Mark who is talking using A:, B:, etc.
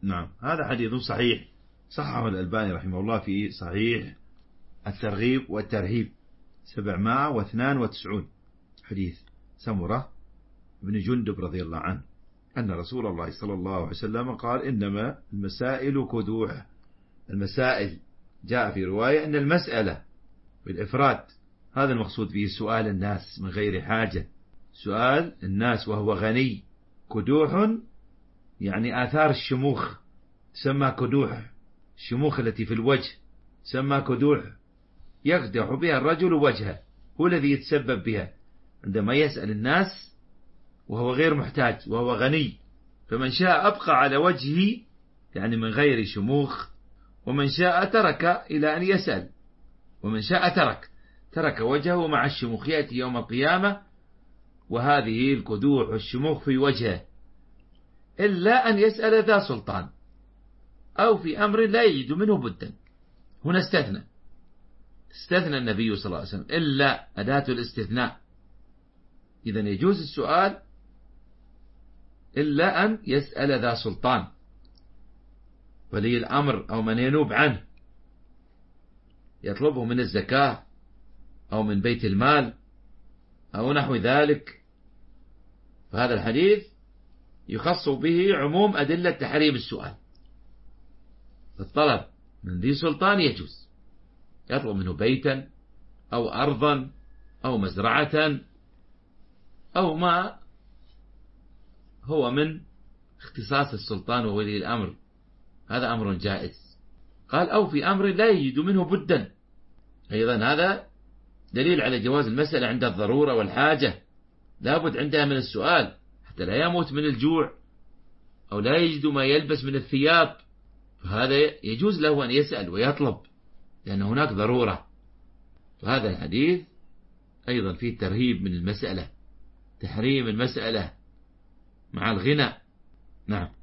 A: نعم، هذا حديث صحيح، صححه الألباني رحمه الله في صحيح الترغيب والترهيب 792، حديث سمرة بن جندب رضي الله عنه أن رسول الله صلى الله عليه وسلم قال: إنما المسائل كدوح. المسائل جاء في رواية أن المسألة بالإفراد، هذا المقصود به سؤال الناس من غير حاجة، سؤال الناس وهو غني. كدوح يعني آثار الشموخ، تسمى كدوح، الشموخ التي في الوجه تسمى كدوح، يقدح بها الرجل وجهه، هو الذي يتسبب بها عندما يسأل الناس وهو غير محتاج وهو غني. فمن شاء أبقى على وجهه يعني من غير شموخ، ومن شاء ترك إلى أن يسأل، ومن شاء ترك وجهه مع الشموخ، يأتي يوم القيامة وهذه الكدوح والشموخ في وجهه، إلا أن يسأل ذا سلطان أو في أمر لا يجد منه بدا. هنا استثنى النبي صلى الله عليه وسلم، إلا أداة الاستثناء، إذا يجوز السؤال إلا أن يسأل ذا سلطان، ولي الأمر أو من ينوب عنه، يطلبه من الزكاة أو من بيت المال أو نحو ذلك. فهذا الحديث يخص به عموم أدلة تحريم السؤال. الطلب من ذي سلطان يجوز، يطلب منه بيتا أو أرضا أو مزرعة أو ما هو من اختصاص السلطان وولي الأمر، هذا أمر جائز. قال: أو في أمر لا يجد منه بدا، أيضا هذا دليل على جواز المسألة عند الضرورة والحاجة، لا بد عندها من السؤال حتى لا يموت من الجوع أو لا يجد ما يلبس من الثياب، فهذا يجوز له أن يسأل ويطلب لأن هناك ضرورة. فهذا الحديث أيضا فيه ترهيب من المسألة، تحريم المسألة مع الغنى. نعم.